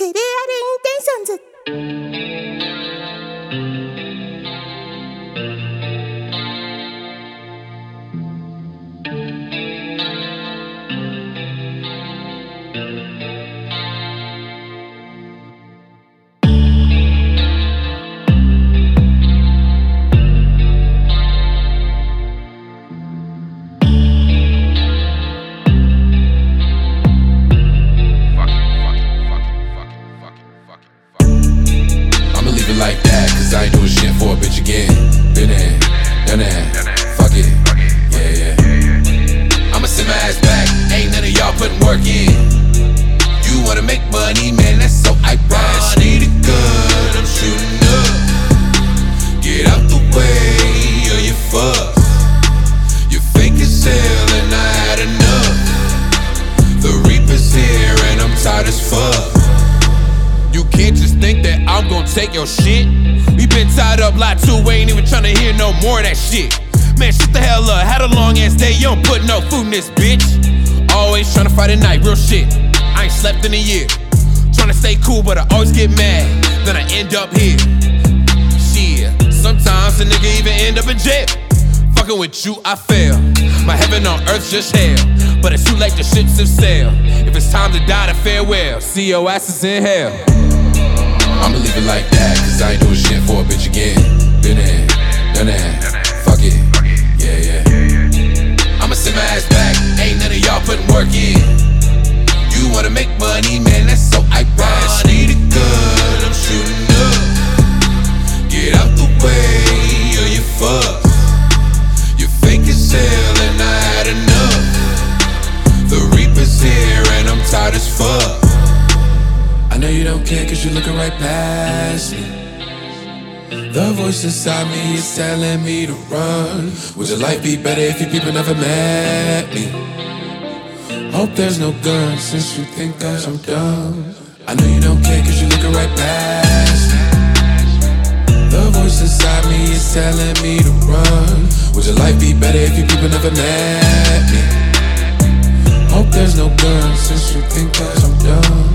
그대의 intentions. Like that, cause I ain't doing shit for a bitch again. Been there, done that, fuck it, yeah. I'ma send my ass back, ain't none of y'all putting work in. You wanna make money, man, that's so ironic. Need it good, I'm shooting up. Get out the way, or you fuck. You're fake as hell and I had enough. The Reaper's here and I'm tired as fuck. You can't just think that I'm gon' take your shit. We been tied up lot too, we ain't even tryna hear no more of that shit. Man, shut the hell up, had a long ass day, you don't put no food in this bitch. Always tryna fight at night, real shit. I ain't slept in a year. Tryna stay cool, but I always get mad, then I end up here. Shit, sometimes a nigga even end up in jail. Fucking with you, I fail. My heaven on earth's just hell, but it's too late, the ships have sailed. If it's time to die, then farewell. See your asses in hell. I'ma leave it like that, cause I ain't doing shit for a bitch again. Been there, done that, fuck it, yeah. I'ma send my ass back, ain't none of y'all putting work in. You wanna make money, man, that's so ironic. Need it good, I'm shooting up. Get out the way, or you fuck. You're fake as hell and I had enough. The Reaper's here and I'm tired as fuck. I know you don't care cause you're looking right past me. The voice inside me is telling me to run. Would your life be better if you people never met me? Hope there's no gun since you think that I'm dumb. I know you don't care cause you're looking right past me. The voice inside me is telling me to run. Would your life be better if you people never met me? Hope there's no gun since you think that I'm dumb.